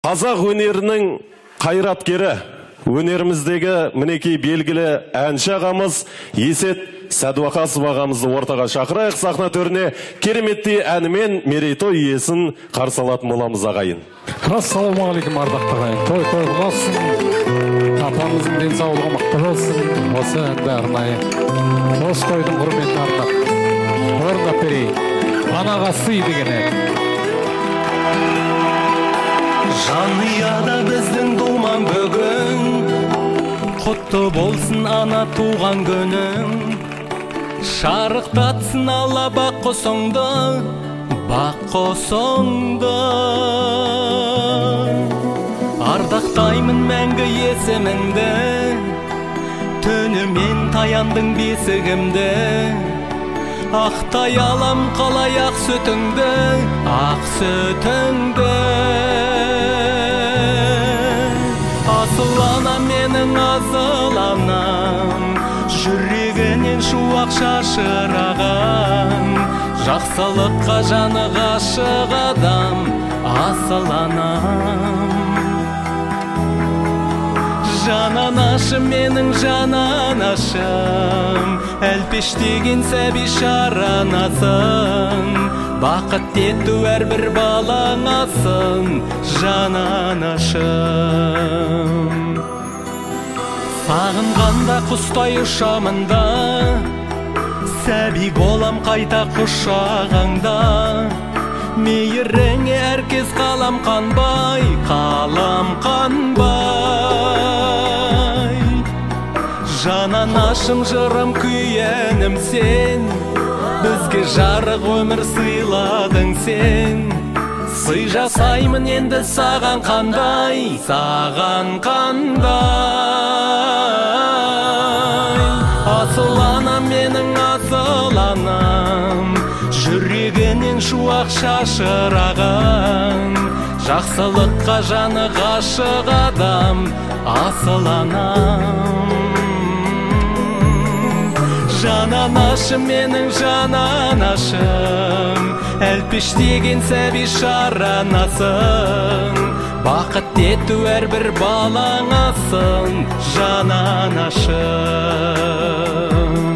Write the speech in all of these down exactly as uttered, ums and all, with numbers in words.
Қазақ өнерінің қайраткері, өнеріміздегі мінекей белгілі әнші ағамыз Есет Сәдуақасов ағамызды ортаға шақырайық. Сахна төріне кереметтей әнімен мерейтой иесін қарсы алатын боламыз ағайын. Ассалаумағалейкум ардақты ағайын. Той той болсын, апамыздың денсаулығы мықты болсын. Осы әнді арнайы осы тойдың құрметіне арнап орындап берейік. Анаға сый деген ән. Жанұяда біздің думан бүгін, құтты болсын ана туған күнің. Шарықтатсын Алла бақ қосыңды, бақ қосыңды. Ардақтаймын мәңгі есіміңді, түнімен таяндың бесігімді. Ақтай алам қалай ақ сүтіңді, ақ сүтіңді. Асыл анам менің асыл анам, жүрегінен шуақ шашыраған. Жақсылыққа жаны ғашық адам, асыл анам. Жананашым менің жананашым, әлпештеген сәби шаранасың. Бақыт етті әрбір балаңасың, жананашым. Сағынғанда құстай ұшамында, сәби болам қайта құшағыңда. Мейіріңе әркез қалам қанбай, қалам қанбай. Жананашым жырым күйенім сен, бізге жарық өмір сыйладың сен. Сый жасаймын енді саған қандай, саған қандай. Асыл анам менің асыл анам, жүрегінен шуақ шашыраған. Жақсылыққа жаны ғашық адам, асыл анам. Жананашым менің жананашым, әлпештеген сәби шаранасың. Бақыт етті әрбір балаңасың, жананашым.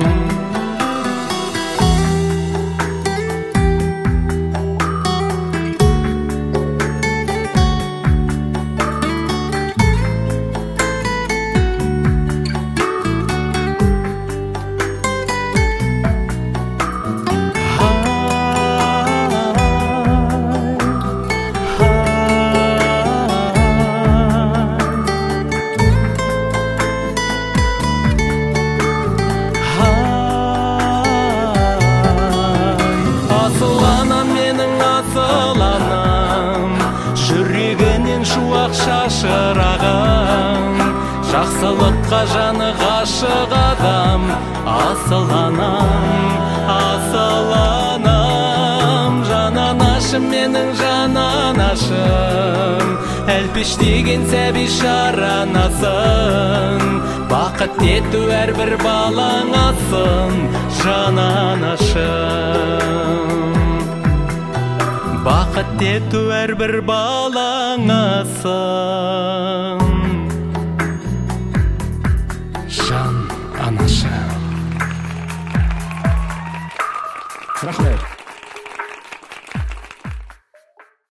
Жүрегінен шуақ шашыраған. Жақсылыққа жаны ғашық адам, асыл анам, асыл анам. Жананашым менің жананашым, әлпештеген сәби шаранасың. Бақыт етті әрбір балаңасың, жананашым. Бақыт етті әрбір балаңасың.